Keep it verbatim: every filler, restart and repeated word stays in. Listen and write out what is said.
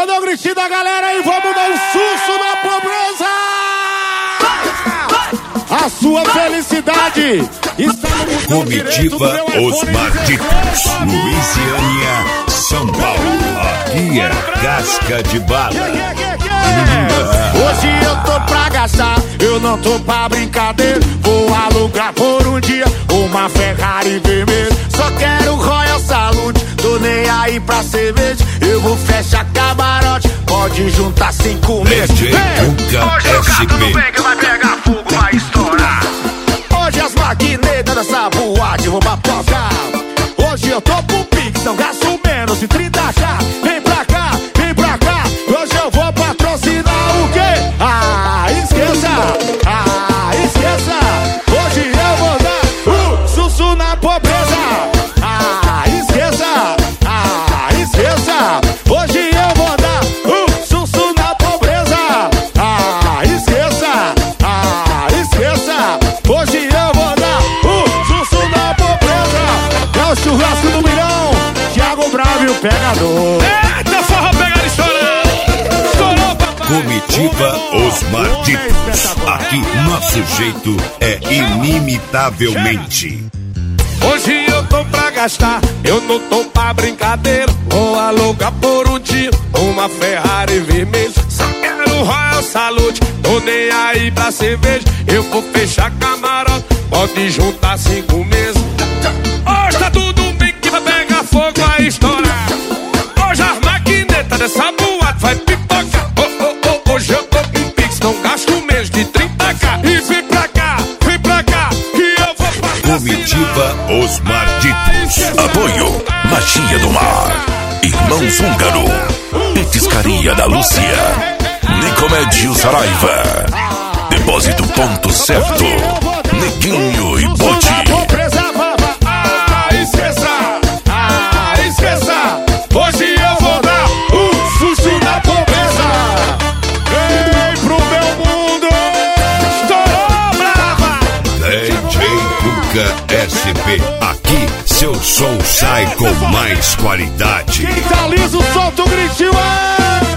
Cadê o gritinho da galera aí? Vamos dar um susto na pobreza! A sua felicidade está no mundo. Comitiva Osmar Ditos, Luisiânia, São Paulo. Aqui é casca de bala. Hoje eu tô pra gastar, eu não tô pra brincadeira. Vou alugar por um dia uma Ferrari vermelha. Só quero Royal Salute, tô nem aí pra cerveja. Eu vou fechar camarote, pode juntar cinco meses. D J Cuca S P. Tudo bem que vai pegar fogo, vai estourar. Hoje as maquinetas dessa boate vou papocar. Hoje eu tô pro Pix, não gasto menos de trinta k. Vem pra cá, vem pra cá. Hoje eu vou patrocinar o quê? Ah, esqueça, ah, esqueça. Hoje eu vou dar um susto na pobreza. Ah, esqueça, ah, esqueça. Hoje eu vou dar um susto na pobreza. Ah, esqueça, ah, esqueça. Hoje eu vou dar um susto na pobreza. É o churrasco do milhão, Thiago Bravo e o pegador. Eita, forró pegado estourando. Estourou, papai. Comitiva Osmar Ditos. Aqui nosso jeito é inimitavelmente. Hoje eu tô pra gastar, eu não tô pra brincadeira. Vou alugar por um dia uma Ferrari vermelha. Só quero Royal Salute, tô nem aí pra cerveja. Eu vou fechar camarote, pode juntar cinco meses. Hoje tá tudo bem que vai pegar fogo, vai estourar. Hoje as maquinetas dessa boate vai pipocar. Oh, oh, oh, hoje eu tô com Pix, não gasto menos de trinta k. E vem pra cá, vem pra cá, que eu vou patrocinar. Comitiva Osmar Ditos. Apoio Magia do Mar, Irmãos Húngaro, Petiscaria da Lúcia, Nicomédio Saraiva, Depósito Ponto Certo, Neguinho e Bote. Ah, esqueça, ah, esqueça. Hoje eu vou dar um susto na pobreza. Vem pro meu mundo. Estourou, brava. D J Cuca S P. Aqui seu som sai com mais qualidade. Quem tá liso, solta o gritinho.